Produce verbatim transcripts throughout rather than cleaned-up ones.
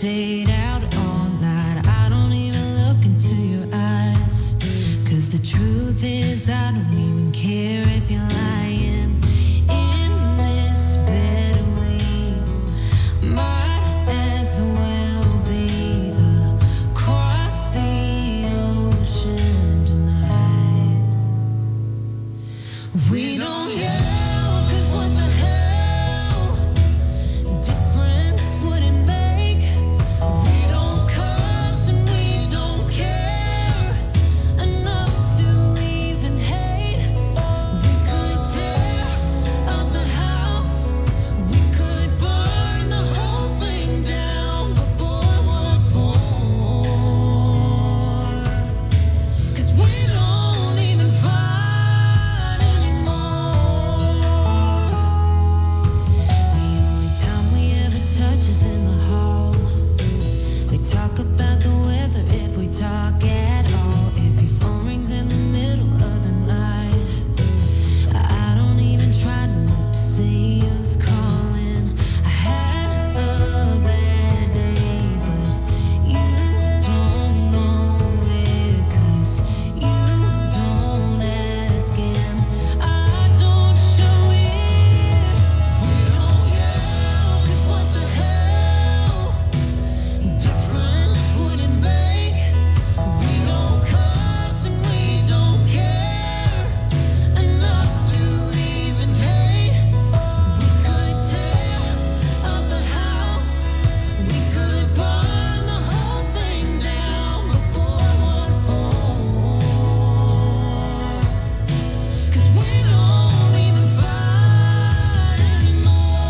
stayed out all night. I don't even look into your eyes, 'cause the truth is I don't even care if you're lying. In this bed we might as well be across the ocean tonight. We don't yell, 'cause what the hell difference would it make? We don't cuss and we don't care enough to even hate. We could tear up the house, we could burn the whole thing down, but boy, what for? 'Cause we don't even fight anymore. The only time we ever touch is in the hall. We talk about the weather if we talk at all. If your phone rings in the middle of the night, I don't even try to look to see who's calling. I had a bad day, but you don't know it, 'cause you don't ask and I don't show it. We don't yell, 'cause what the hell difference would it make? We don't cuss and we don't care enough to even hate. We could tear up the house, we could burn the whole thing down, but boy, what for? 'Cause we don't even fight anymore.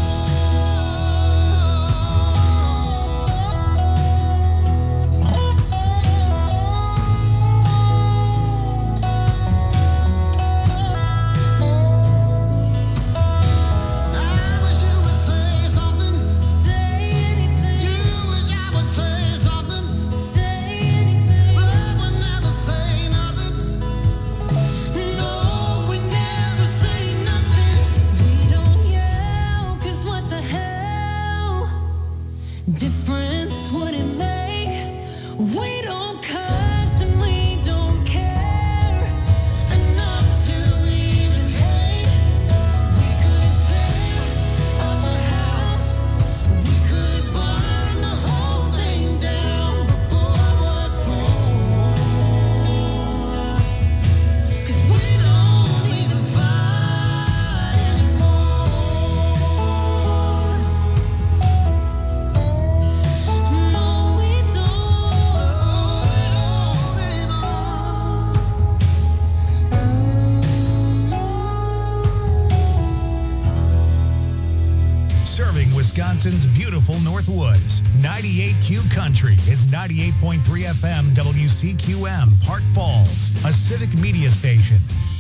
I wish you would say something. Say anything. You wish I would say something. Say anything. But we never say nothing. No, we never say nothing. We don't yell, 'cause what the hell difference would it make? We don't cuss and we don't care enough to even hate. We could tear up the house, we could burn the whole thing down, but boy, what for? 'Cause we don't even fight anymore. No, we Serving Wisconsin's beautiful North Woods. ninety-eight Q Country is ninety-eight point three F M W C Q M, Park Falls, a civic media station.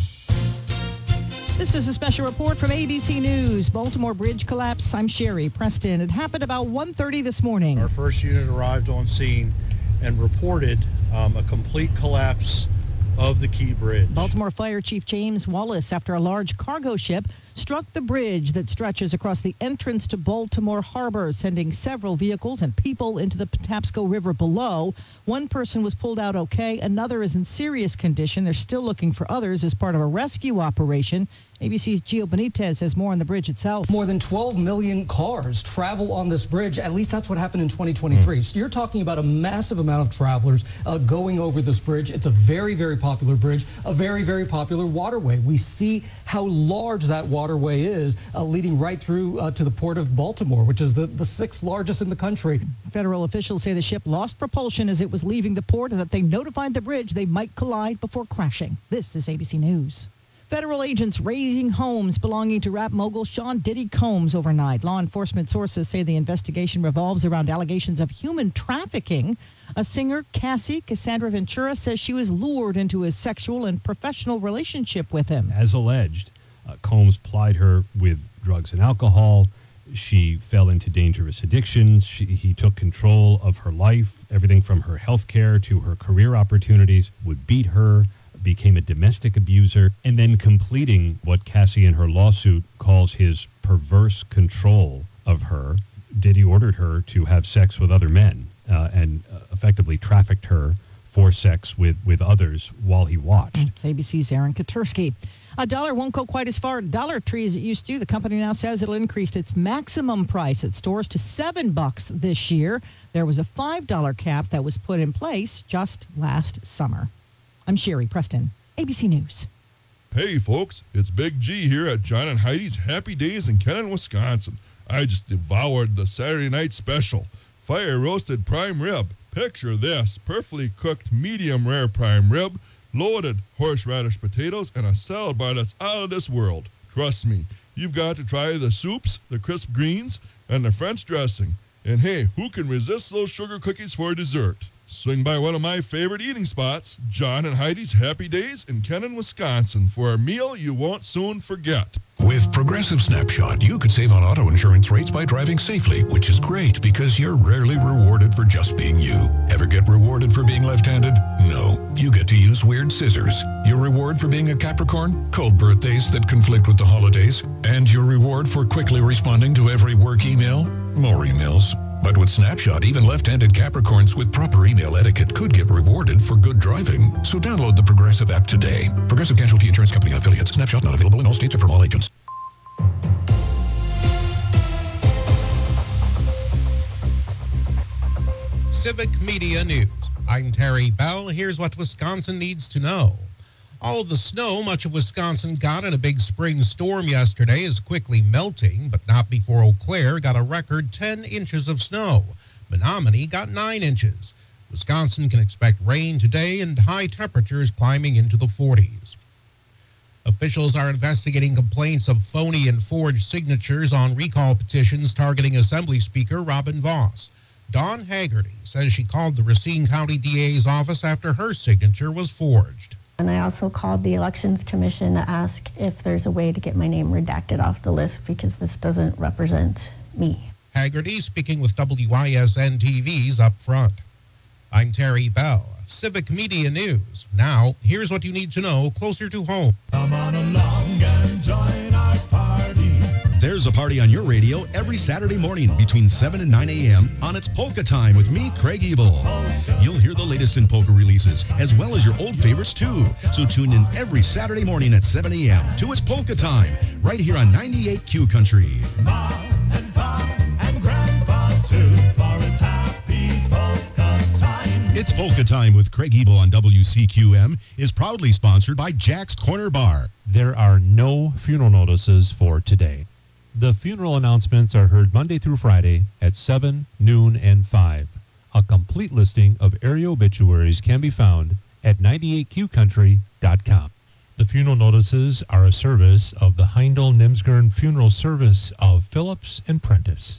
This is a special report from A B C News. Baltimore bridge collapse. I'm Sherry Preston. It happened about one thirty this morning. Our first unit arrived on scene and reported um, a complete collapse of the Key Bridge. Baltimore Fire Chief James Wallace, after a large cargo ship struck the bridge that stretches across the entrance to Baltimore Harbor, sending several vehicles and people into the Patapsco River below. One person was pulled out okay. Another is in serious condition. They're still looking for others as part of a rescue operation. A B C's Gio Benitez has more on the bridge itself. More than twelve million cars travel on this bridge. At least that's what happened in twenty twenty-three. Mm. So you're talking about a massive amount of travelers uh, going over this bridge. It's a very, very popular bridge, a very, very popular waterway. We see how large that waterway is, uh, leading right through uh, to the port of Baltimore, which is the, the sixth largest in the country. Federal officials say the ship lost propulsion as it was leaving the port and that they notified the bridge they might collide before crashing. This is A B C News. Federal agents raiding homes belonging to rap mogul Sean Diddy Combs overnight. Law enforcement sources say the investigation revolves around allegations of human trafficking. A singer, Cassie Cassandra Ventura, says she was lured into his sexual and professional relationship with him. As alleged, uh, Combs plied her with drugs and alcohol. She fell into dangerous addictions. She, he took control of her life, everything from her health care to her career opportunities, would beat her, became a domestic abuser, and then completing what Cassie in her lawsuit calls his perverse control of her. Diddy ordered her to have sex with other men uh, and uh, effectively trafficked her for sex with, with others while he watched. It's A B C's Aaron Katursky. A dollar won't go quite as far at Dollar Tree as it used to. The company now says it'll increase its maximum price at stores to seven bucks this year. There was a five dollar cap that was put in place just last summer. I'm Sherry Preston, A B C News. Hey folks, it's Big G here at John and Heidi's Happy Days in Kennon, Wisconsin. I just devoured the Saturday night special. Fire roasted prime rib. Picture this, perfectly cooked medium rare prime rib, loaded horseradish potatoes, and a salad bar that's out of this world. Trust me, you've got to try the soups, the crisp greens, and the French dressing. And hey, who can resist those sugar cookies for dessert? Swing by one of my favorite eating spots, John and Heidi's Happy Days in Kennon, Wisconsin, for a meal you won't soon forget. With Progressive Snapshot, you could save on auto insurance rates by driving safely, which is great because you're rarely rewarded for just being you. Ever get rewarded for being left-handed? No. You get to use weird scissors. Your reward for being a Capricorn? Cold birthdays that conflict with the holidays. And your reward for quickly responding to every work email? More emails. But with Snapshot, even left-handed Capricorns with proper email etiquette could get rewarded for good driving. So download the Progressive app today. Progressive Casualty Insurance Company and affiliates. Snapshot not available in all states or from all agents. Civic Media News. I'm Terry Bell. Here's what Wisconsin needs to know. All of the snow much of Wisconsin got in a big spring storm yesterday is quickly melting, but not before Eau Claire got a record ten inches of snow. Menominee got nine inches. Wisconsin can expect rain today and high temperatures climbing into the forties. Officials are investigating complaints of phony and forged signatures on recall petitions targeting Assembly Speaker Robin Vos. Dawn Haggerty says she called the Racine County D A's office after her signature was forged. And I also called the Elections Commission to ask if there's a way to get my name redacted off the list because this doesn't represent me. Haggerty speaking with W I S N T V's Up Front. I'm Terry Bell, Civic Media News. Now, here's what you need to know closer to home. Come on along and join our party. There's a party on your radio every Saturday morning between seven and nine a.m. on It's Polka Time with me, Craig Ebel. You'll hear the latest in polka releases as well as your old favorites too. So tune in every Saturday morning at seven a.m. to It's Polka Time right here on ninety-eight Q Country. Mom and Pop and Grandpa too for its happy polka time. It's Polka Time with Craig Ebel on W C Q M is proudly sponsored by Jack's Corner Bar. There are no funeral notices for today. The funeral announcements are heard Monday through Friday at seven, noon, and five. A complete listing of area obituaries can be found at ninety-eight Q country dot com. The funeral notices are a service of the Heindel-Nimsgern Funeral Service of Phillips and Prentice.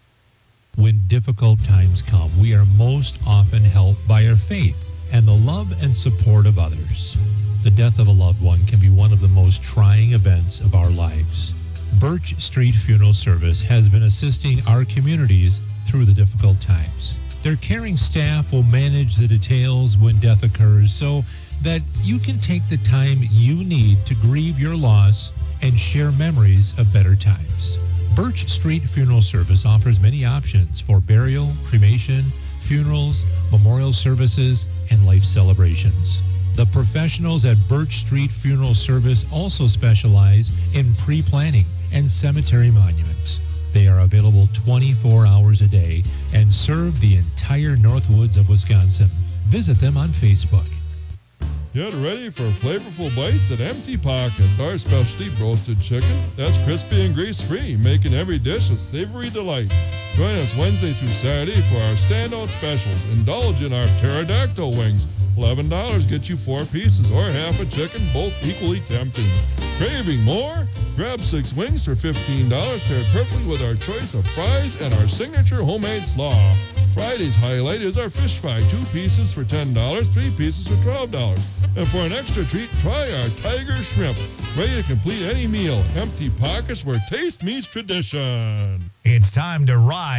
When difficult times come, we are most often helped by our faith and the love and support of others. The death of a loved one can be one of the most trying events of our lives. Birch Street Funeral Service has been assisting our communities through the difficult times. Their caring staff will manage the details when death occurs so that you can take the time you need to grieve your loss and share memories of better times. Birch Street Funeral Service offers many options for burial, cremation, funerals, memorial services, and life celebrations. The professionals at Birch Street Funeral Service also specialize in pre-planning and cemetery monuments. They are available twenty-four hours a day and serve the entire Northwoods of Wisconsin. Visit them on Facebook. Get ready for flavorful bites at Empty Pockets, our specialty roasted chicken that's crispy and grease-free, making every dish a savory delight. Join us Wednesday through Saturday for our standout specials. Indulge in our pterodactyl wings. eleven dollars gets you four pieces or half a chicken, both equally tempting. Craving more? Grab six wings for fifteen dollars paired perfectly with our choice of fries and our signature homemade slaw. Friday's highlight is our fish fry, two pieces for ten dollars, three pieces for twelve dollars. And for an extra treat, try our tiger shrimp. Ready to complete any meal. Empty Pockets, where taste meets tradition. It's time to ride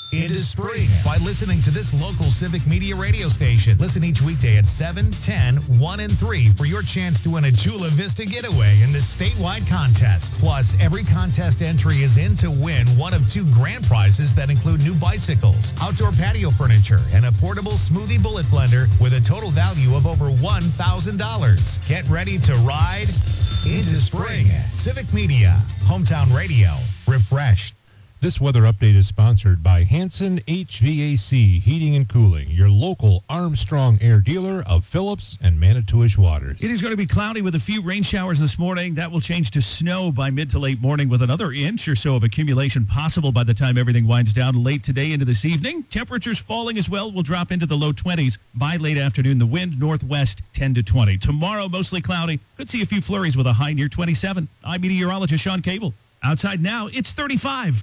into spring by listening to this local Civic Media radio station. Listen each weekday at seven, ten, one, and three for your chance to win a Chula Vista getaway in this statewide contest. Plus, every contest entry is in to win one of two grand prizes that include new bicycles, outdoor patio furniture, and a portable smoothie bullet blender with a total value of over one thousand dollars. Get ready to ride into spring. Civic Media, hometown radio, refreshed. This weather update is sponsored by Hanson H V A C Heating and Cooling, your local Armstrong Air dealer of Phillips and Manitowish waters. It is going to be cloudy with a few rain showers this morning. That will change to snow by mid to late morning with another inch or so of accumulation possible by the time everything winds down late today into this evening. Temperatures falling as well will drop into the low twenties by late afternoon. The wind northwest ten to twenty. Tomorrow, mostly cloudy. Could see a few flurries with a high near twenty-seven. I'm meteorologist Sean Cable. Outside now, it's thirty-five.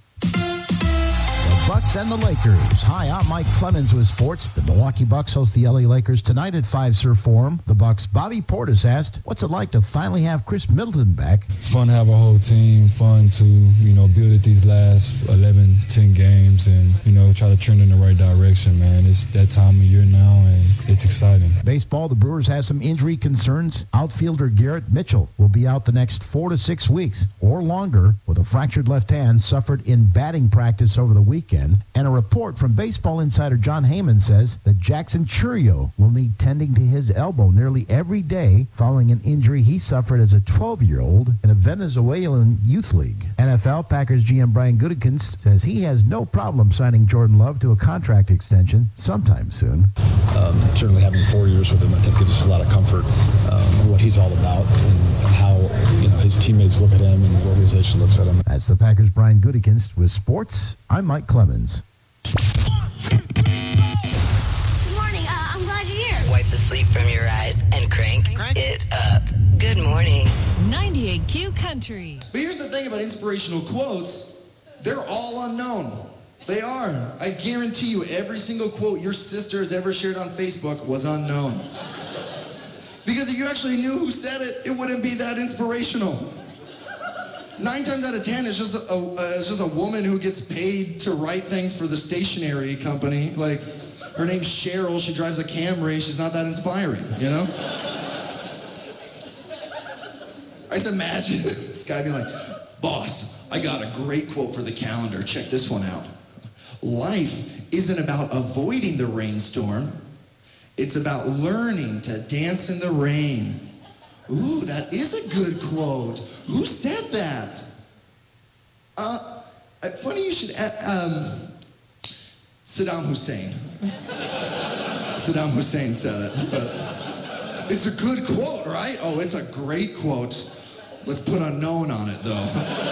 The Bucks and the Lakers. Hi, I'm Mike Clemens with sports. The Milwaukee Bucks host the L A Lakers tonight at Fiserv Forum. The Bucks' Bobby Portis asked, what's it like to finally have Chris Middleton back? It's fun to have a whole team, fun to, you know, build it these last eleven, ten games and, you know, try to trend in the right direction, man. It's that time of year now, and it's exciting. Baseball, the Brewers have some injury concerns. Outfielder Garrett Mitchell will be out the next four to six weeks or longer with a fractured left hand suffered in batting practice over the weekend. And a report from baseball insider John Heyman says that Jackson Chourio will need tending to his elbow nearly every day following an injury he suffered as a twelve-year-old in a Venezuelan youth league. N F L Packers G M Brian Gutekunst says he has no problem signing Jordan Love to a contract extension sometime soon. Um, certainly having four years with him, I think, gives us a lot of comfort um, what he's all about and, and how you know his teammates look at him and the organization looks at him. That's the Packers' Brian Gutekunst with sports. I'm Mike Clemens. Good morning. Uh, I'm glad you're here. Wipe the sleep from your eyes and crank, crank it up. Good morning. ninety-eight Q Country. But here's the thing about inspirational quotes. They're all unknown. They are. I guarantee you every single quote your sister has ever shared on Facebook was unknown. Because if you actually knew who said it, it wouldn't be that inspirational. Nine times out of ten, it's just a, a, uh, it's just a woman who gets paid to write things for the stationery company. Like, her name's Cheryl, she drives a Camry, she's not that inspiring, you know? I just imagine this guy being like, boss, I got a great quote for the calendar, check this one out. Life isn't about avoiding the rainstorm, it's about learning to dance in the rain. Ooh, that is a good quote. Who said that? Uh, funny you should, uh, um, Saddam Hussein. Saddam Hussein said it, but it's a good quote, right? Oh, it's a great quote. Let's put unknown on it, though.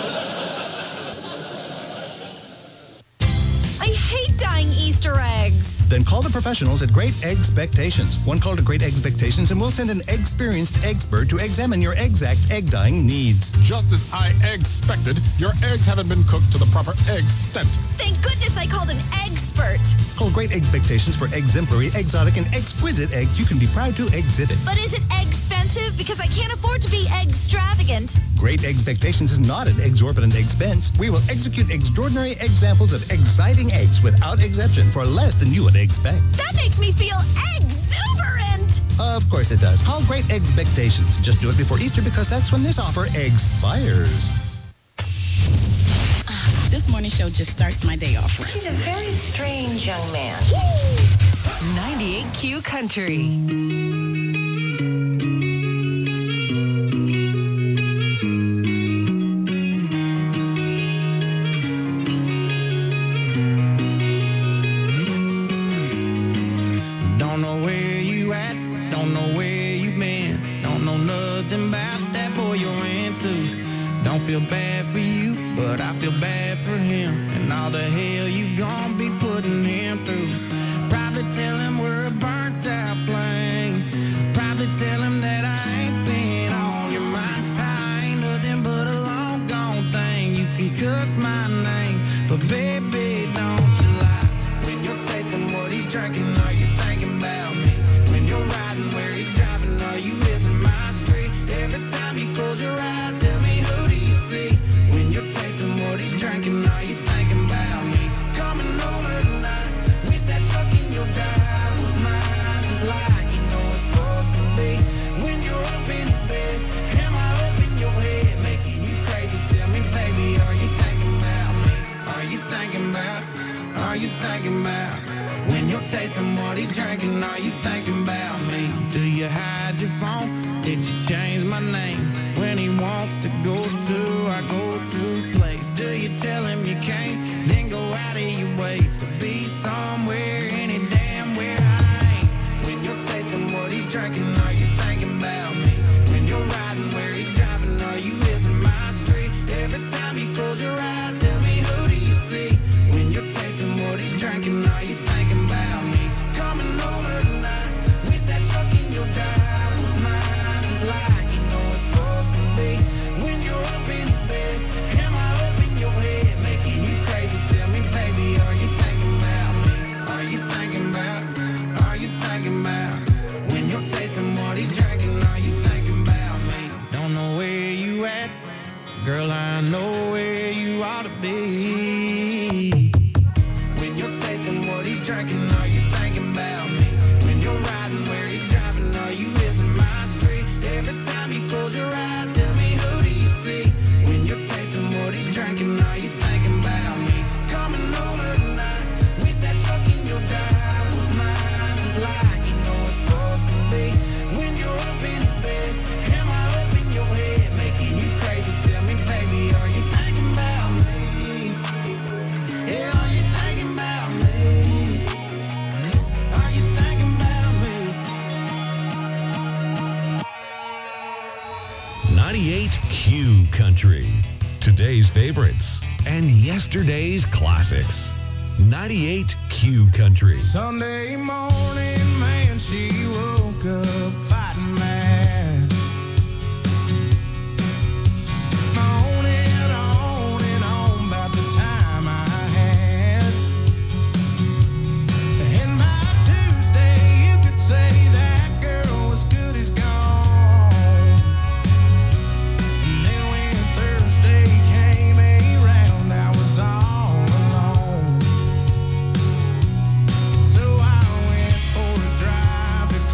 I hate dyeing Easter eggs. Then call the professionals at Great Expectations. One call to Great Expectations and we'll send an experienced expert to examine your exact egg dyeing needs. Just as I expected, your eggs haven't been cooked to the proper extent. Thank goodness I called an expert. Call Great Expectations for exemplary, exotic, and exquisite eggs you can be proud to exhibit. But is it expensive? Because I can't afford to be extravagant. Great Expectations is not an exorbitant expense. We will execute extraordinary examples of exciting eggs without exception for less than you would expect. That makes me feel exuberant. Of course it does. Call Great Expectations. Just do it before Easter because that's when this offer expires. This morning show just starts my day off right. He's a very strange young man. ninety-eight Q Country. Don't feel bad for you, but I feel bad for him and all the hell you gon' be putting him through. Probably tell him we're a burnt out flame. Probably tell him that I ain't been on your mind. I ain't nothing but a long gone thing. You can cuss my name, but baby, don't you lie. When you're tasting what he's drinking, are you thinking about me? When you're riding where he's driving, are you missing my street? Every time you close your eyes, tell me who do you see? When you're tasting what he's drinking, are you thinking about me? Coming over tasting what he's drinking, are you thinking about me? Do you hide your phone? Did you change my name? When he wants to go to our go-to place, do you tell him you can't? Then go out of your way to be somewhere, any damn where I ain't. When you're tasting what he's drinking, are you thinking about me? When you're riding where he's driving, are you missing my street? Every time you close your eyes, tell me who do you see? When you're tasting what he's drinking, are you thinking about me? Coming over tonight, wish that truck in your drive was mine, just like you know it's supposed to be. When you're up in his bed, am I up in your head, making you crazy? Tell me, baby, are you thinking about me? Are you thinking about, are you thinking about? When you're tasting what he's drinking, are you thinking about me? Don't know where you at, girl, I know where you ought to be. When you're tasting what he's drinking, are you thinking about me? When you're riding where he's driving, are you missing my street? Every time you close your eyes, tell me who do you see? When you're tasting what he's drinking, are you thinking about me? Coming over tonight, wish that truck in your drive was mine, just like you know it's supposed to be. When you're up in his bed, am I up in your head, making you crazy? Tell me, baby, are you thinking about me? Yeah, are you thinking about me? Are you thinking about me? ninety-eight Q Country. Today's favorites and yesterday's classics. ninety-eight Q Country. Sunday morning, man, she woke up fighting mad. On and on and on about the time I had. And by Tuesday, you could say that girl was good as gone. And then when Thursday came around, I was all alone. So I went for a drive to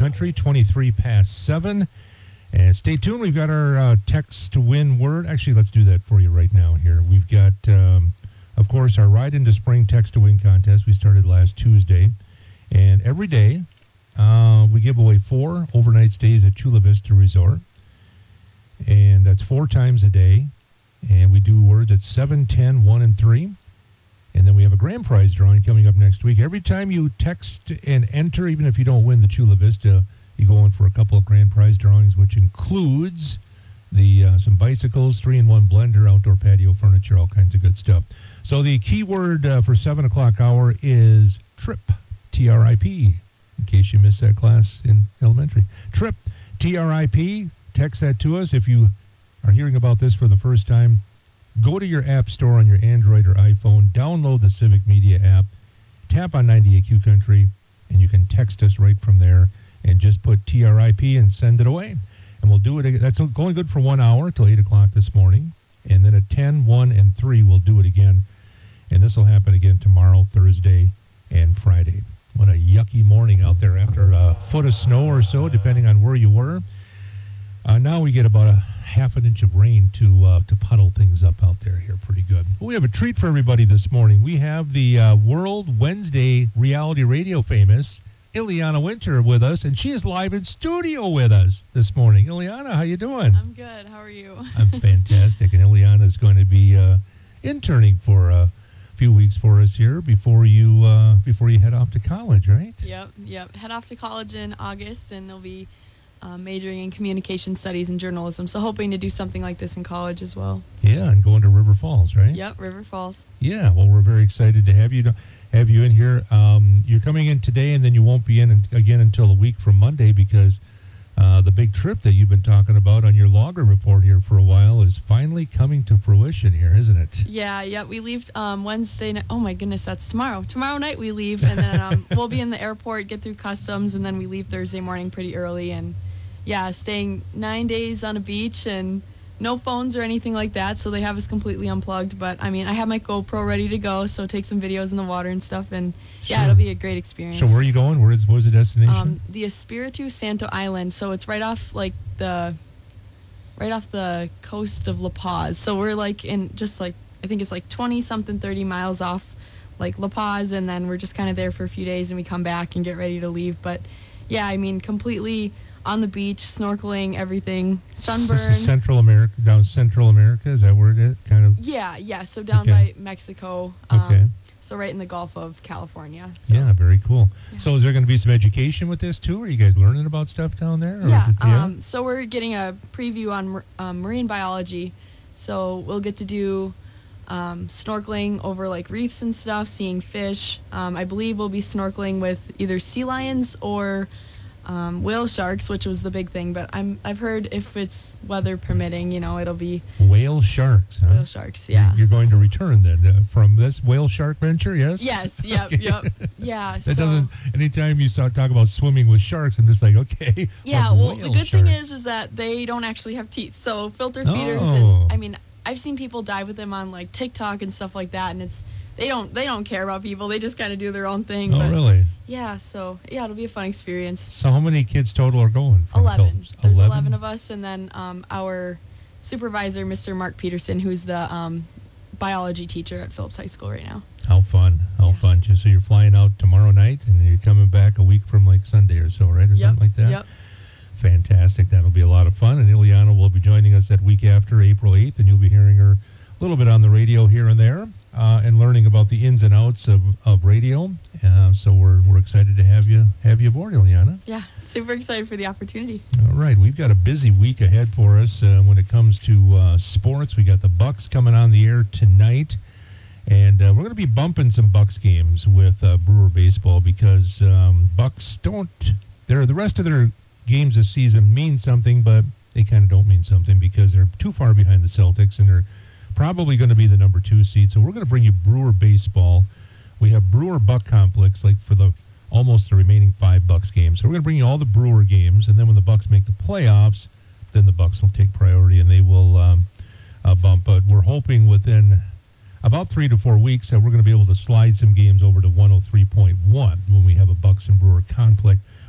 Country, twenty-three past seven. And stay tuned. We've got our uh, text to win word. Actually, let's do that for you right now here. We've got, um, of course, our Ride into Spring text to win contest. We started last Tuesday. And every day, uh, we give away four overnight stays at Chula Vista Resort. And that's four times a day. And we do words at seven, ten, one, and three. And then we have a grand prize drawing coming up next week. Every time you text and enter, even if you don't win the Chula Vista, you go in for a couple of grand prize drawings, which includes the uh, some bicycles, three-in-one blender, outdoor patio furniture, all kinds of good stuff. So the keyword uh, for seven o'clock hour is TRIP, T R I P, in case you missed that class in elementary. TRIP, T R I P. Text that to us. If you are hearing about this for the first time, go to your app store on your Android or iPhone, download the Civic Media app, tap on ninety-eight Q Country, and you can text us right from there. And just put T R I P and send it away. And we'll do it again. That's going good for one hour till eight o'clock this morning. And then at ten, one, and three, we'll do it again. And this will happen again tomorrow, Thursday, and Friday. What a yucky morning out there after a foot of snow or so, depending on where you were. Uh, now we get about a half an inch of rain to uh, to puddle things up out there here pretty good. Well, we have a treat for everybody this morning. We have the uh, World Wednesday Reality Radio famous Ileana Winter with us, and she is live in studio with us this morning. Ileana, how you doing? I'm good. How are you? I'm fantastic. And Ileana is going to be uh, interning for a few weeks for us here before you uh, before you head off to college, right? Yep, yep. Head off to college in August, and I'll be uh, majoring in communication studies and journalism. So hoping to do something like this in college as well. Yeah, and going to River Falls, right? Yep, River Falls. Yeah. Well, we're very excited to have you. have you in here. Um, you're coming in today, and then you won't be in in again until a week from Monday because uh, the big trip that you've been talking about on your logger report here for a while is finally coming to fruition here, isn't it? Yeah, yeah. We leave um, Wednesday night. Oh, my goodness, that's tomorrow. Tomorrow night we leave, and then um, we'll be in the airport, get through customs, and then we leave Thursday morning pretty early. And, yeah, staying nine days on a beach and no phones or anything like that, so they have us completely unplugged. But, I mean, I have my GoPro ready to go, so take some videos in the water and stuff. And, yeah, Sure. it'll be a great experience. So where are you going? Where is, what was the destination? Um, the Espiritu Santo Island. So it's right off, like, the right off the coast of La Paz. So we're, like, in just, like, I think it's, like, twenty-something, thirty miles off, like, La Paz. And then we're just kind of there for a few days, and we come back and get ready to leave. But, yeah, I mean, completely on the beach, snorkeling, everything, sunburn. This is Central America, down Central America. Is that where it is? Kind of. Yeah, yeah. So down Okay. by Mexico. Um, Okay. So right in the Gulf of California. So. Yeah, very cool. So is there going to be some education with this too? Are you guys learning about stuff down there? Or Yeah, is it, um, so we're getting a preview on mar- um, marine biology. So we'll get to do um, snorkeling over like reefs and stuff, seeing fish. Um, I believe we'll be snorkeling with either sea lions or um, whale sharks, which was the big thing. But I'm I've heard if it's weather permitting, you know, it'll be Whale sharks. Huh? whale sharks. Yeah. You're going to return then uh, from this whale shark venture, yes? Yes. Yep. Okay. Yep. Yeah. That so. doesn't. Anytime you saw, talk about swimming with sharks, I'm just like, okay. Yeah, what's well, the whale good thing sharks? is is that they don't actually have teeth. So filter feeders, Oh. and I mean, I've seen people dive with them on like TikTok and stuff like that, and it's they don't they don't care about people. They just kind of do their own thing. Oh, but really? Yeah, so yeah, it'll be a fun experience. So how many kids total are going? from Eleven. Phillips? There's eleven of us, and then um, our supervisor, Mister Mark Peterson, who's the um, biology teacher at Phillips High School right now. How fun! How fun! So you're flying out tomorrow night, and then you're coming back a week from like Sunday or so, right, or Yep, something like that. yep. Fantastic! That'll be a lot of fun. And Ileana will be joining us that week after April eighth, and you'll be hearing her a little bit on the radio here and there, uh, and learning about the ins and outs of, of radio. Uh, so we're we're excited to have you have you aboard, Ileana. Yeah, super excited for the opportunity. All right, we've got a busy week ahead for us uh, when it comes to uh, sports. We got the Bucks coming on the air tonight, and uh, we're going to be bumping some Bucks games with uh, Brewer baseball because um, Bucks don't. They're the rest of their games this season mean something, but they kind of don't mean something because they're too far behind the Celtics, and they're probably going to be the number two seed. So we're going to bring you Brewer baseball. We have Brewer Buck Complex like for the almost the remaining five Bucks games. So we're going to bring you all the Brewer games, and then when the Bucks make the playoffs, then the Bucks will take priority and they will um, uh, bump. But we're hoping within about three to four weeks that we're going to be able to slide some games over to one oh three point one when we have a Bucks and Brewer conflict,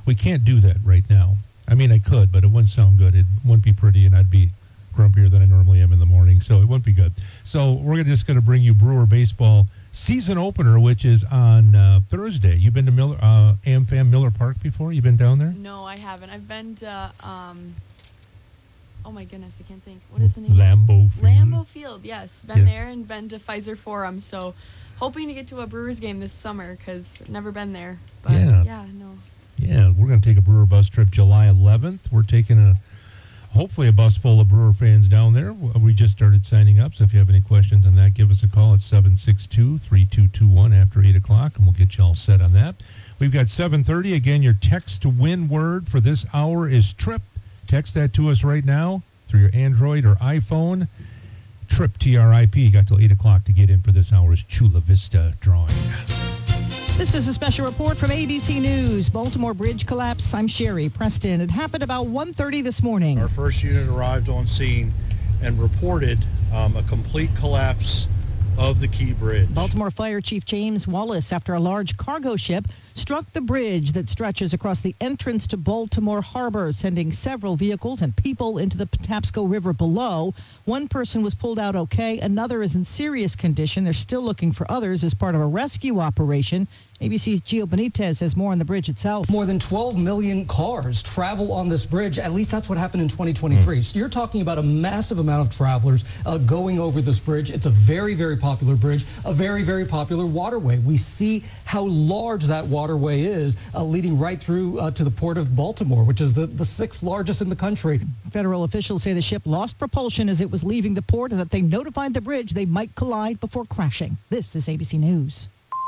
We can't do that right now. I mean, I could, but it wouldn't sound good. It wouldn't be pretty, and I'd be grumpier than I normally am in the morning, so it wouldn't be good. So we're just going to bring you Brewer Baseball season opener, which is on uh, Thursday. You've been to Miller, uh, AmFam Miller Park before? You've been down there? No, I haven't. I've been to, um, oh my goodness, I can't think. What is the name? Lambeau Field. Lambeau Field, yes. Been Yes. there and been to Pfizer Forum, so hoping to get to a Brewers game this summer because never been there. But Yeah. yeah, no. Yeah, we're going to take a Brewer bus trip July eleventh. We're taking a, hopefully a bus full of Brewer fans down there. We just started signing up, so if you have any questions on that, give us a call at seven six two, three two two one after eight o'clock, and we'll get you all set on that. We've got seven thirty. Again, your text to win word for this hour is TRIP. Text that to us right now through your Android or iPhone. TRIP, T R I P. You got till eight o'clock to get in for this hour's Chula Vista drawing. This is a special report from A B C News. Baltimore bridge collapse. I'm Sherry Preston. It happened about one thirty this morning. Our first unit arrived on scene and reported um, a complete collapse of the Key Bridge. Baltimore Fire Chief James Wallace, after a large cargo ship struck the bridge that stretches across the entrance to Baltimore Harbor, sending several vehicles and people into the Patapsco River below. One person was pulled out okay. Another is in serious condition. They're still looking for others as part of a rescue operation. A B C's Gio Benitez has more on the bridge itself. More than twelve million cars travel on this bridge. At least that's what happened in twenty twenty-three. Mm. So you're talking about a massive amount of travelers uh, going over this bridge. It's a very, very popular bridge, a very, very popular waterway. We see how large that waterway is, uh, leading right through uh, to the port of Baltimore, which is the, the sixth largest in the country. Federal officials say the ship lost propulsion as it was leaving the port and that they notified the bridge they might collide before crashing. This is A B C News.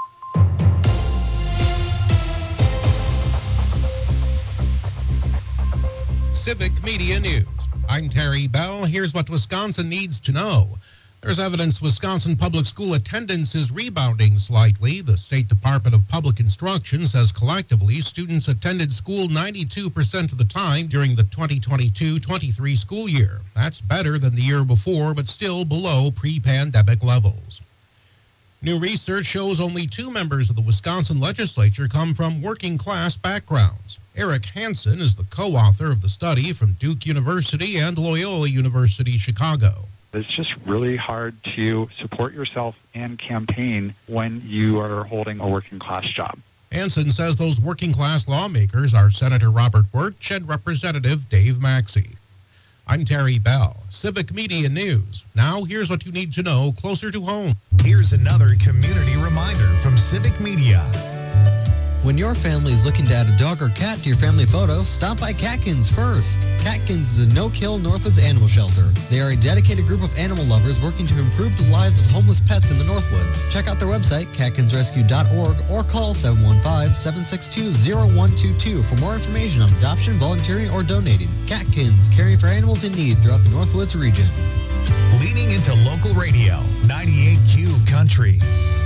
Civic Media News. I'm Terry Bell. Here's what Wisconsin needs to know. There's evidence Wisconsin public school attendance is rebounding slightly. The State Department of Public Instruction says collectively students attended school ninety-two percent of the time during the twenty twenty-two twenty-three school year. That's better than the year before, but still below pre-pandemic levels. New research shows only two members of the Wisconsin legislature come from working-class backgrounds. Eric Hansen is the co-author of the study from Duke University and Loyola University, Chicago. It's just really hard to support yourself and campaign when you are holding a working-class job. Hansen says those working-class lawmakers are Senator Robert Birch and Representative Dave Maxey. I'm Terry Bell, Civic Media News. Now, here's what you need to know closer to home. Here's another community reminder from Civic Media. When your family is looking to add a dog or cat to your family photo, stop by Catkins first. Catkins is a no-kill Northwoods animal shelter. They are a dedicated group of animal lovers working to improve the lives of homeless pets in the Northwoods. Check out their website, catkins rescue dot org, or call seven one five, seven six two, zero one two two for more information on adoption, volunteering, or donating. Catkins, caring for animals in need throughout the Northwoods region. Leading into local radio, ninety-eight Q Country.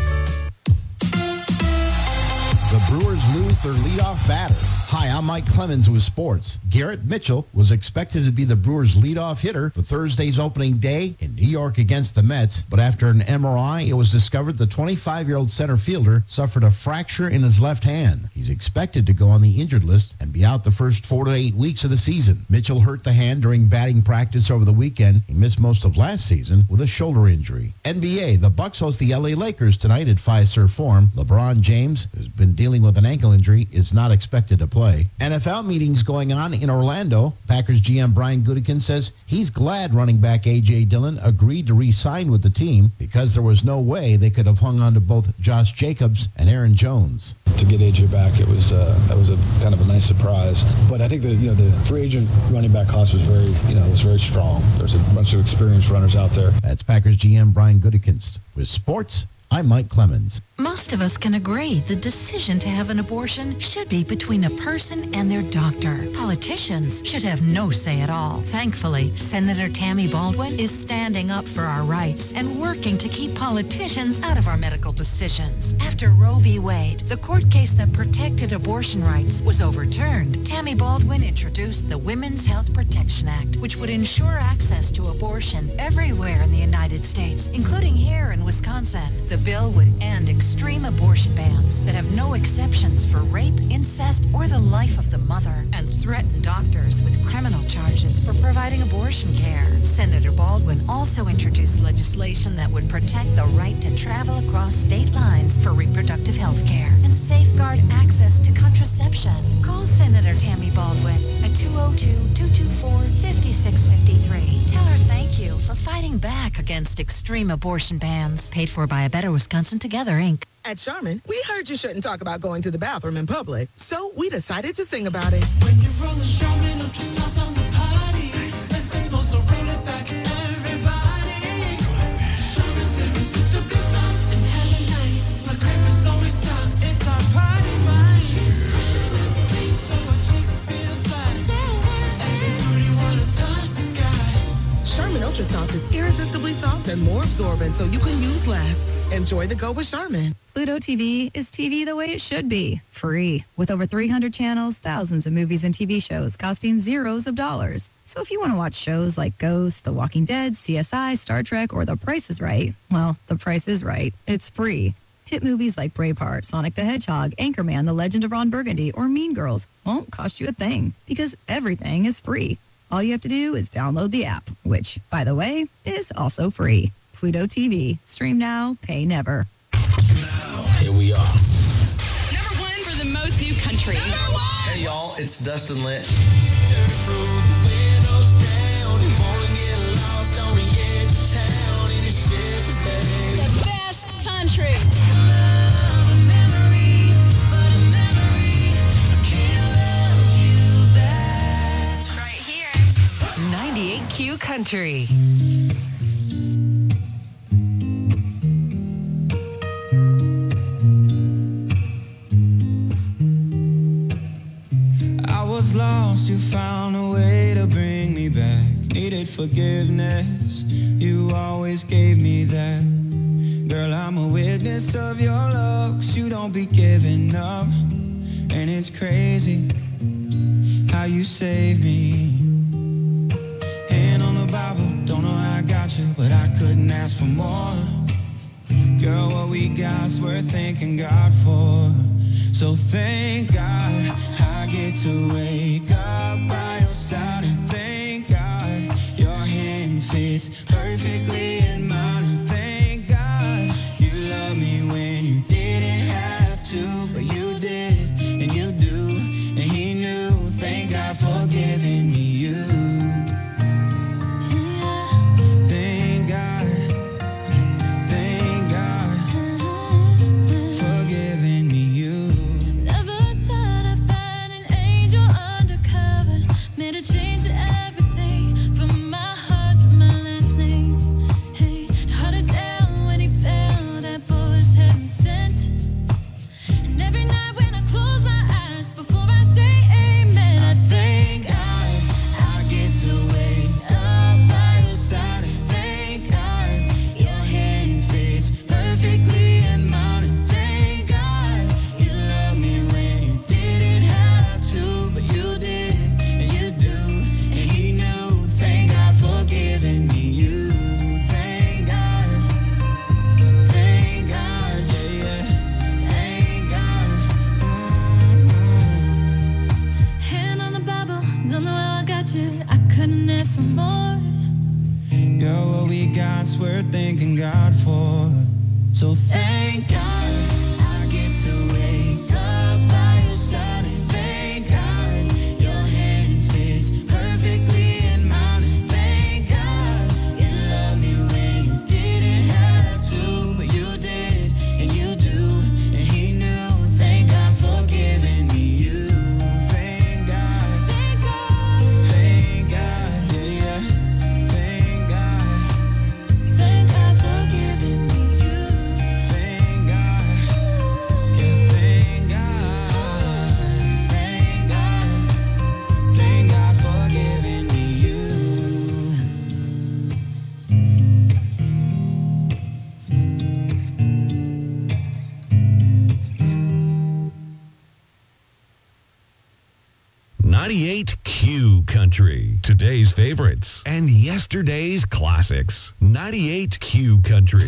The Brewers lose their leadoff batter. Hi, I'm Mike Clemens with sports. Garrett Mitchell was expected to be the Brewers' leadoff hitter for Thursday's opening day in New York against the Mets, but after an M R I, it was discovered the twenty-five-year-old center fielder suffered a fracture in his left hand. He's expected to go on the injured list and be out the first four to eight weeks of the season. Mitchell hurt the hand during batting practice over the weekend. He missed most of last season with a shoulder injury. N B A, the Bucks host the L A Lakers tonight at Fiserv Forum. LeBron James, who's been dealing with an ankle injury, is not expected to play. N F L meetings going on in Orlando. Packers G M Brian Gutekunst says he's glad running back A J. Dillon agreed to re-sign with the team because there was no way they could have hung on to both Josh Jacobs and Aaron Jones. To get A J back, it was uh, that was a kind of a nice surprise. But I think that you know the free agent running back class was very you know was very strong. There's a bunch of experienced runners out there. That's Packers G M Brian Gutekunst. With sports, I'm Mike Clemens. Most of us can agree the decision to have an abortion should be between a person and their doctor. Politicians should have no say at all. Thankfully, Senator Tammy Baldwin is standing up for our rights and working to keep politicians out of our medical decisions. After Roe v. Wade, the court case that protected abortion rights, was overturned, Tammy Baldwin introduced the Women's Health Protection Act, which would ensure access to abortion everywhere in the United States, including here in Wisconsin. The bill would end extreme abortion bans that have no exceptions for rape, incest, incest, or the life of the mother, and threaten doctors with criminal charges for providing abortion care. Senator Baldwin also introduced legislation that would protect the right to travel across state lines for reproductive health care and safeguard access to contraception. Call Senator Tammy Baldwin at two oh two, two two four, five six five three. Tell her thank you for fighting back against extreme abortion bans. Paid for by A Better Wisconsin Together, Incorporated. At Charmin, we heard you shouldn't talk about going to the bathroom in public, so we decided to sing about it. When you roll a Charmin Ultra Soft on the party, this is supposed to roll it back, everybody. Charmin's irresistibly soft and hella nice. My crib is always stocked. It's our party wine. So our chicks feel fly. Everybody wanna touch the sky. Charmin Ultra Soft is irresistibly soft and more absorbent, so you can use less. Enjoy the go with Charmin. Pluto T V is T V the way it should be. Free. With over three hundred channels, thousands of movies and T V shows costing zeros of dollars. So if you want to watch shows like Ghost, The Walking Dead, C S I, Star Trek, or The Price is Right, well, The Price is Right. It's free. Hit movies like Braveheart, Sonic the Hedgehog, Anchorman, The Legend of Ron Burgundy, or Mean Girls won't cost you a thing because everything is free. All you have to do is download the app, which, by the way, is also free. Pluto T V. Stream now, pay never. Here we are. Number one for the most new country. Hey, y'all, it's Dustin Lynch. The best country. Right here. ninety-eight Q Country. Lost, you found a way to bring me back. Needed forgiveness, you always gave me that. Girl, I'm a witness of your love, 'cause you don't be giving up. And it's crazy how you saved me. Hand on the Bible, don't know how I got you, but I couldn't ask for more. Girl, what we got's worth thanking God for. So thank God I get to wake up by your side, and thank God your hand fits perfectly in mine, and thank God you love me when you didn't have to, but you did, and you do, and he knew. Thank God for giving me you. Thank God, thank God for giving me you. Made a change to everything, from my heart to my last name. Hey, held it down when he fell, that boy was heaven sent. And every night when I close my eyes, before I say amen, I thank God I get to wake up by your side. And thank God your hand fits perfectly in mine. And thank God you love me when you didn't have to, but you did. Giving me you, thank God, thank God, yeah, yeah, thank God. Mm-hmm. Hand on the Bible, don't know how I got you, I couldn't ask for more. Girl, what we got's worth thanking God for. So thank God I get to wake up by your side, and thank God your hand fits perfectly in mine. ninety-eight Q Country. Today's favorites and yesterday's classics. ninety-eight Q Country.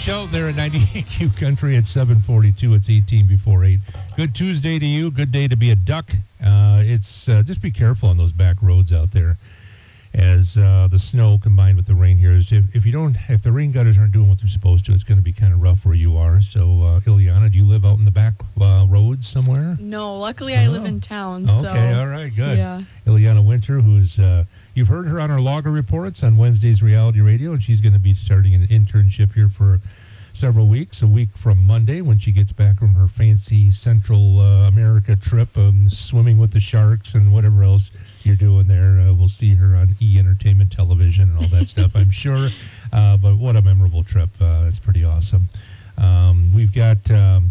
shout there at ninety-eight Q Country at seven forty-two. It's eighteen before eight. Good Tuesday to you. Good day to be a duck. Uh, it's uh, just be careful on those back roads out there, as uh, the snow combined with the rain here is if, if you don't if the rain gutters aren't doing what they're supposed to, it's going to be kind of rough where you are. So uh, Ileana, do you live out in the back uh, roads somewhere? No, luckily I live in town. Okay, so, all right, good. Yeah. Ileana Winter, who's uh, you've heard her on our logger reports on Wednesday's Reality Radio, and she's going to be starting an internship here for several weeks, a week from Monday when she gets back from her fancy Central uh, America trip, um, swimming with the sharks and whatever else you're doing there. Uh, we'll see her on E! Entertainment Television and all that stuff, I'm sure. Uh, but what a memorable trip. Uh, that's pretty awesome. Um, we've got um,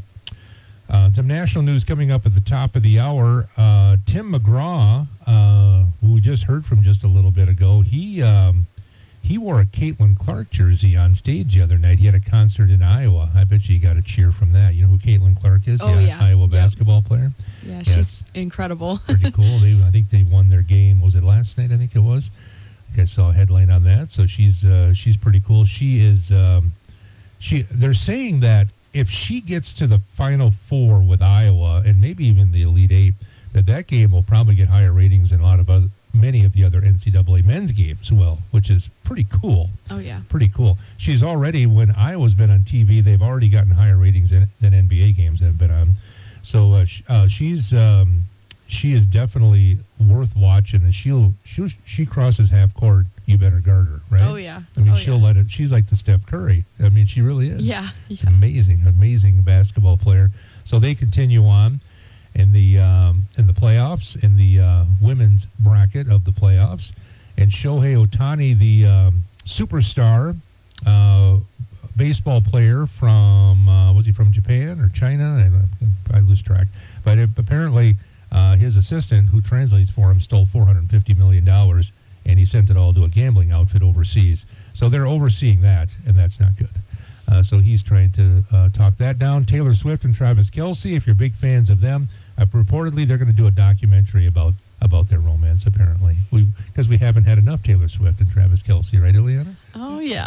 uh, some national news coming up at the top of the hour. Uh, Tim McGraw, uh, who we just heard from just a little bit ago, he... Um, He wore a Caitlin Clark jersey on stage the other night. He had a concert in Iowa. I bet you got a cheer from that. You know who Caitlin Clark is? Oh, the yeah. Iowa Yep. basketball player. Yeah, Yeah, she's it's incredible. pretty cool. They, I think they won their game. Was it last night? I think it was. I think I saw a headline on that. So she's uh, she's pretty cool. She is. Um, she. They're saying that if she gets to the Final Four with Iowa and maybe even the Elite Eight, that that game will probably get higher ratings than a lot of other. Many of the other N C double A men's games will, which is pretty cool. Oh, yeah. Pretty cool. She's already, when Iowa's been on T V, they've already gotten higher ratings than, than N B A games have been on. So uh, sh- uh, she's um, she is definitely worth watching. And she'll, she'll she crosses half court, you better guard her, right? Oh, yeah. I mean, Oh, she'll yeah. let it. She's like the Steph Curry. I mean, she really is. Yeah. It's amazing, amazing basketball player. So they continue on. In the um, in the playoffs, in the uh, women's bracket of the playoffs, and Shohei Ohtani, the um, superstar uh, baseball player from uh, was he from Japan or China? I, I lose track. But it, apparently, uh, his assistant, who translates for him, stole four hundred fifty million dollars, and he sent it all to a gambling outfit overseas. So they're overseeing that, and that's not good. Uh, so he's trying to uh, talk that down. Taylor Swift and Travis Kelce, if you're big fans of them, uh, reportedly they're going to do a documentary about about their romance, apparently. We Because we haven't had enough Taylor Swift and Travis Kelce, right, Ileana? Oh, yeah.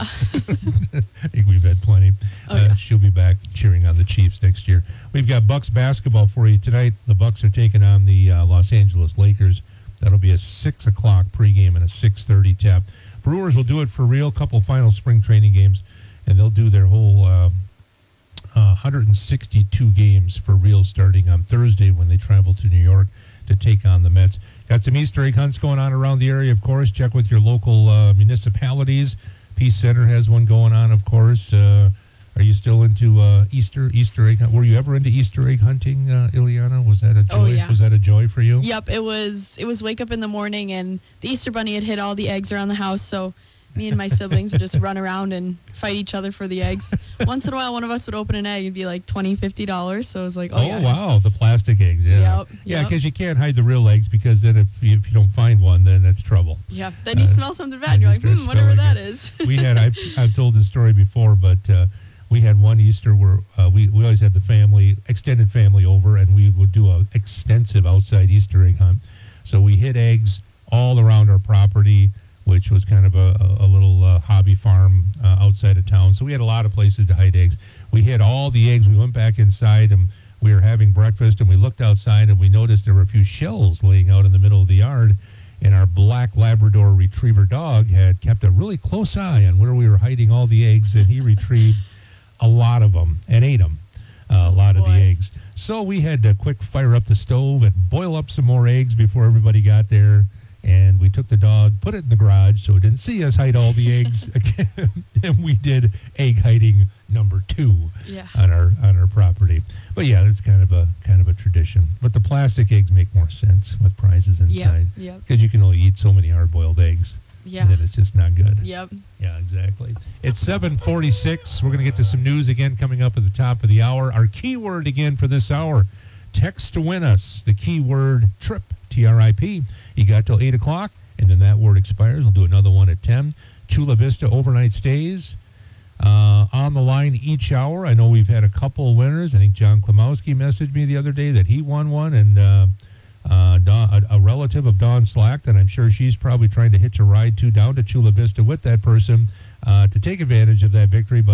I think we've had plenty. Oh, uh, yeah. She'll be back cheering on the Chiefs next year. We've got Bucks basketball for you tonight. The Bucks are taking on the uh, Los Angeles Lakers. That'll be a six o'clock pregame and a six thirty tap. Brewers will do it for real. Couple final spring training games. And they'll do their whole uh, uh, one hundred sixty-two games for real starting on Thursday when they travel to New York to take on the Mets. Got some Easter egg hunts going on around the area, of course. Check with your local uh, municipalities. Peace Center has one going on, of course. Uh, are you still into uh, Easter Easter egg hunt? Were you ever into Easter egg hunting, uh, Ileana? Was that a joy? Oh, yeah. Was that a joy for you? Yep, it was. It was wake up in the morning, and the Easter Bunny had hid all the eggs around the house, so me and my siblings would just run around and fight each other for the eggs. Once in a while, one of us would open an egg and be like twenty dollars, fifty dollars. So it was like, oh, Oh, yeah. wow, the plastic eggs, yeah. Yep, yeah, yep. because you can't hide the real eggs, because then if you, if you don't find one, then that's trouble. Yeah, then you Uh, smell something bad, and you're like, start hmm, whatever smelling that it. is. We had, I've, I've told this story before, but uh, we had one Easter where uh, we, we always had the family, extended family over, and we would do an extensive outside Easter egg hunt. So we hid eggs all around our property, which was kind of a, a, a little uh, hobby farm uh, outside of town. So we had a lot of places to hide eggs. We hid all the eggs. We went back inside, and we were having breakfast, and we looked outside, and we noticed there were a few shells laying out in the middle of the yard, and our black Labrador retriever dog had kept a really close eye on where we were hiding all the eggs, and he retrieved a lot of them and ate them, uh, a lot of the eggs. So we had to quick fire up the stove and boil up some more eggs before everybody got there. And we took the dog, put it in the garage so it didn't see us hide all the eggs again. And we did egg hiding number two Yeah. on our on our property. But yeah, that's kind of a kind of a tradition. But the plastic eggs make more sense with prizes inside. yep. Because you can only eat so many hard-boiled eggs. Yeah. And then it's just not good. Yep. Yeah, exactly. It's seven forty-six. We're going to get to some news again coming up at the top of the hour. Our keyword again for this hour, text to win us. The keyword TRIP, T R I P. You got till eight o'clock, and then that word expires. We'll do another one at ten. Chula Vista overnight stays. Uh, on the line each hour. I know we've had a couple winners. I think John Klimowski messaged me the other day that he won one, and uh, uh, Dawn, a, a relative of Dawn Slack that I'm sure she's probably trying to hitch a ride to down to Chula Vista with that person uh, to take advantage of that victory. But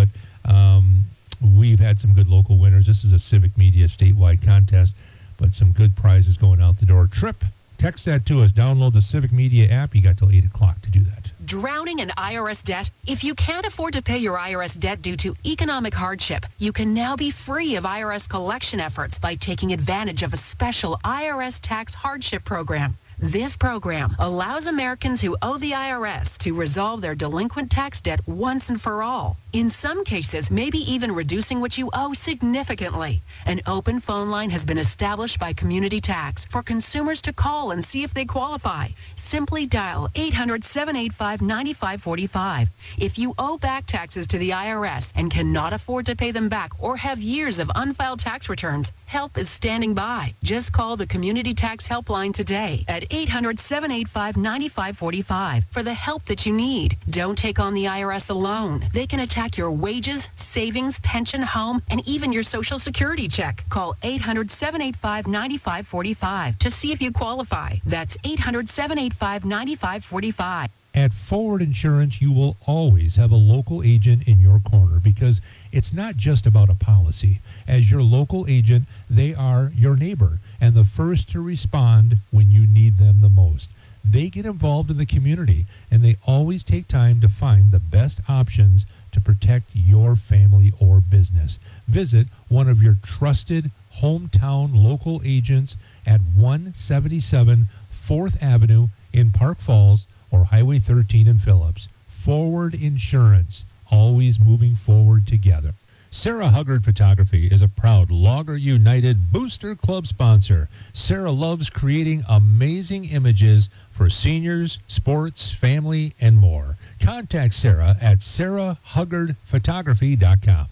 Um, we've had some good local winners. This is a Civic Media statewide contest, but some good prizes going out the door. Trip, text that to us. Download the Civic Media app. You got till eight o'clock to do that. Drowning in I R S debt? If you can't afford to pay your I R S debt due to economic hardship, you can now be free of I R S collection efforts by taking advantage of a special I R S tax hardship program. This program allows Americans who owe the I R S to resolve their delinquent tax debt once and for all. In some cases, maybe even reducing what you owe significantly. An open phone line has been established by Community Tax for consumers to call and see if they qualify. Simply dial eight hundred, seven eight five, nine five four five. If you owe back taxes to the I R S and cannot afford to pay them back or have years of unfiled tax returns, help is standing by. Just call the Community Tax Helpline today at eight hundred, seven eight five, nine five four five for the help that you need. Don't take on the I R S alone. They can attack your wages, savings, pension, home, and even your Social Security check. Call eight hundred, seven eight five, nine five four five to see if you qualify. That's eight hundred, seven eight five, nine five four five. At Forward Insurance, you will always have a local agent in your corner because it's not just about a policy. As your local agent, they are your neighbor and the first to respond when you need them the most. They get involved in the community, and they always take time to find the best options to protect your family or business. Visit one of your trusted hometown local agents at one seventy-seven fourth Avenue in Park Falls or Highway thirteen in Phillips. Forward Insurance, always moving forward together. Sarah Huggard Photography is a proud Logger United Booster Club sponsor. Sarah loves creating amazing images for seniors, sports, family, and more. Contact Sarah at sarah huggard photography dot com.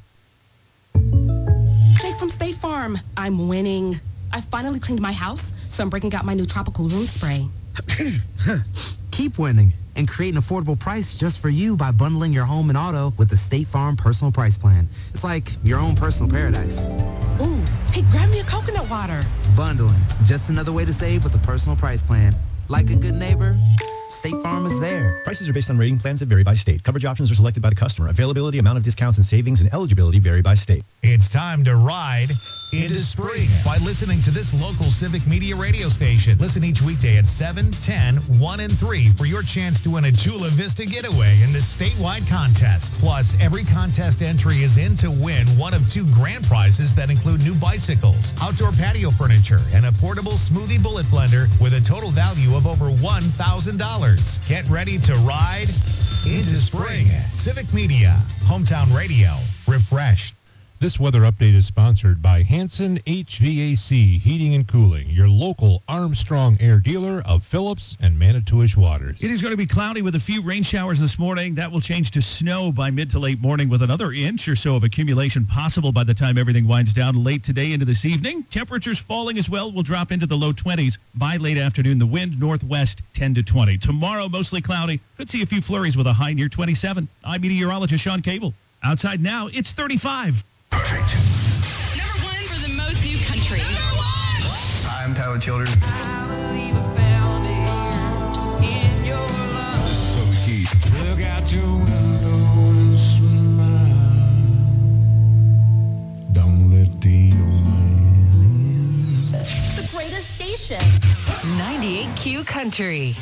Jake from State Farm. I'm winning. I finally cleaned my house, so I'm breaking out my new tropical room spray. Keep winning and create an affordable price just for you by bundling your home and auto with the State Farm Personal Price Plan. It's like your own personal paradise. Ooh, hey, grab me a coconut water. Bundling, just another way to save with the Personal Price Plan. Like a good neighbor, State Farm is there. Prices are based on rating plans that vary by state. Coverage options are selected by the customer. Availability, amount of discounts and savings, and eligibility vary by state. It's time to ride into spring by listening to this local Civic Media radio station. Listen each weekday at seven, ten, one, and three for your chance to win a Chula Vista getaway in this statewide contest. Plus, every contest entry is in to win one of two grand prizes that include new bicycles, outdoor patio furniture, and a portable smoothie bullet blender with a total value of over one thousand dollars. Get ready to ride into spring. Civic Media, hometown radio, refreshed. This weather update is sponsored by Hanson H V A C Heating and Cooling, your local Armstrong Air dealer of Phillips and Manitowish waters. It is going to be cloudy with a few rain showers this morning. That will change to snow by mid to late morning with another inch or so of accumulation possible by the time everything winds down late today into this evening. Temperatures falling as well will drop into the low twenties by late afternoon. The wind northwest ten to twenty. Tomorrow mostly cloudy. Could see a few flurries with a high near twenty-seven. I'm meteorologist Sean Cable. Outside now, it's thirty-five. Perfect. Number one for the most new country. Number one! Hi, I'm Tyler Childers. Look out your window and smile. Don't let the old man in. The greatest station. ninety-eight Q Country.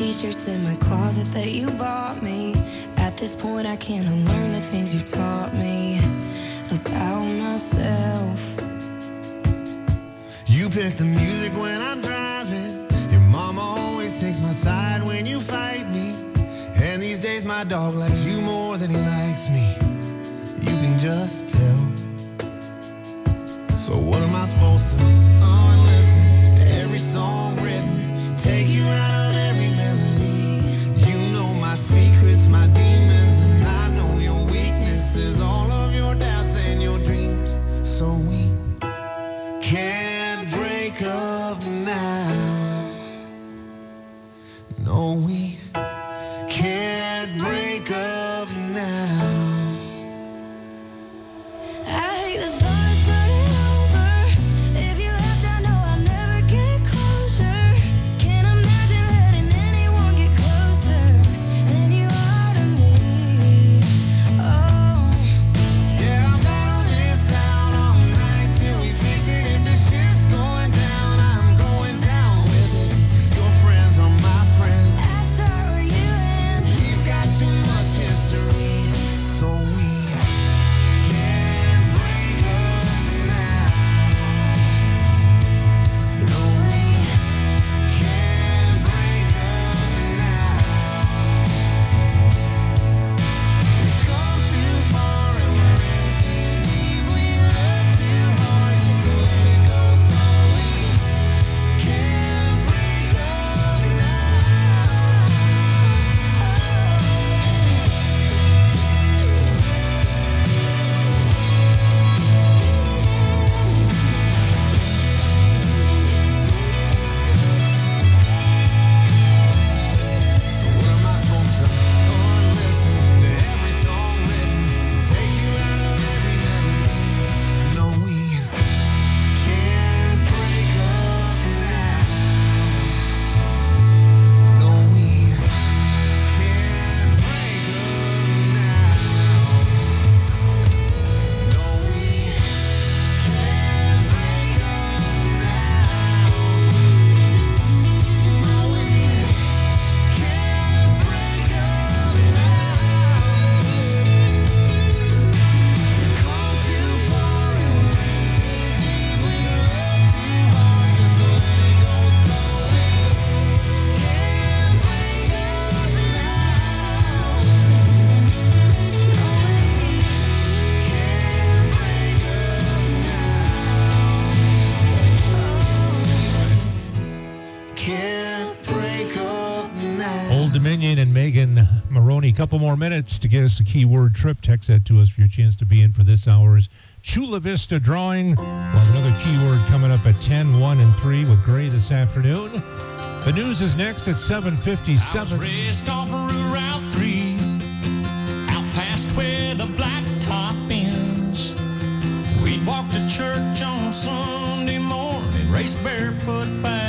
t-shirts in my closet that you bought me. At this point I can't unlearn the things you taught me about myself. You pick the music when I'm driving. Your mama always takes my side when you fight me. And these days my dog likes you more than he likes me. You can just tell. So what am I supposed to oh, and listen to every song written, take you out of every melody. You know my secrets, my demons, and I know your weaknesses, all of your doubts and your dreams. So we can't break up now. No, we can't break up now. I hate the thought of starting over. If you left, I know I'll never get closure. Can't imagine letting anyone get closer than you are to me. Oh, Yeah, I'm battling this out all night till we fix it. If the ship's going down, I'm going down with it. Your friends are my friends. I start where you end. We've got too much history, so we can't break up now. No, we can't break up now. We've gone too far and we're in too deep. We look too hard just to let it go, so we can't break up now. So what am I supposed to go and listen to every song written, take you out of every melody? No, we can't break up now. No, we can't break up now. No, we can't break up now. No, we can't break up now. We've come too far and we're in too deep. We look too hard just to let it go, so we can't break up now. No, we can't break up now. Can't break up now. Old Dominion and Megan Maroney. A couple more minutes to get us a keyword trip. Text that to us for your chance to be in for this hour's Chula Vista drawing. We'll have another keyword coming up at ten, one, and three with Gray this afternoon. The news is next at seven fifty-seven. Raced off Route three, out past where the blacktop ends. We'd walk to church on Sunday morning, race barefoot by